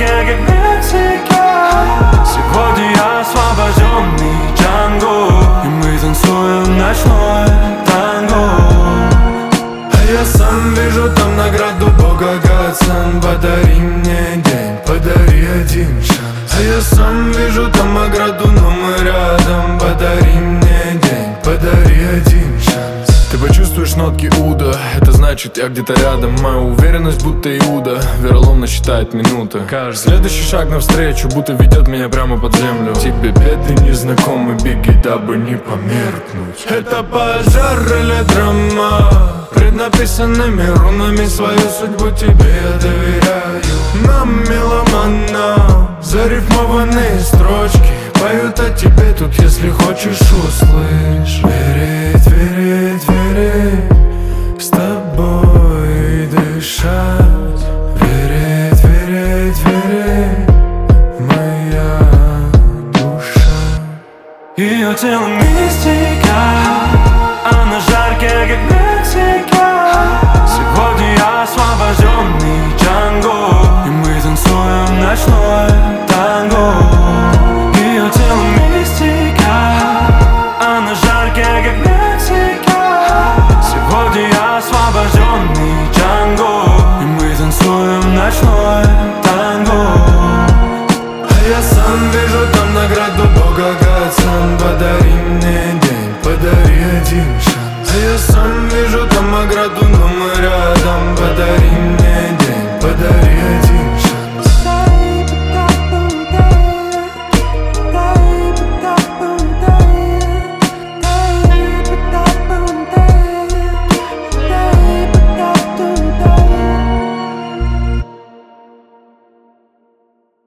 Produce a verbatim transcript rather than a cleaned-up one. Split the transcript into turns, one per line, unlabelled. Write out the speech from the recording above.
жаркие, как Мексика. Сегодня я освобожденный Джанго, и мы танцуем ночное танго. А я сам вижу там награду Бога, Гадсан. Подари мне день, подари один шанс. А я сам вижу там награду, но мы рядом. Подари мне день, подари один шанс. Ты почувствуешь нотки Уда, это значит я где-то рядом. Моя уверенность будто Иуда, вероломно считает минуты. Каждый следующий шаг навстречу будто ведет меня прямо под землю. Тебе беды незнакомы, беги, дабы не померкнуть. Это пожар или драма, преднаписанными рунами свою судьбу тебе я доверяю. Нам, меломанам, зарифмованные строчки поют о тебе тут, если хочешь, услышь. Верить, верить, верить, с тобой дышать. Верить, верить, верить, моя душа. Ее тело мистика, она жаркая, как Мексика. Сегодня я освобожденный Джанго, и мы танцуем ночное танго. Ее тело мистика, она жаркая, как Мексика. Сегодня я освобожденный Джанго, и мы танцуем ночное танго. А я сам вижу там награду Бога, Гадсан. Подари мне день, подари один шанс. А я сам вижу там награду, но мы рядом. Подари мне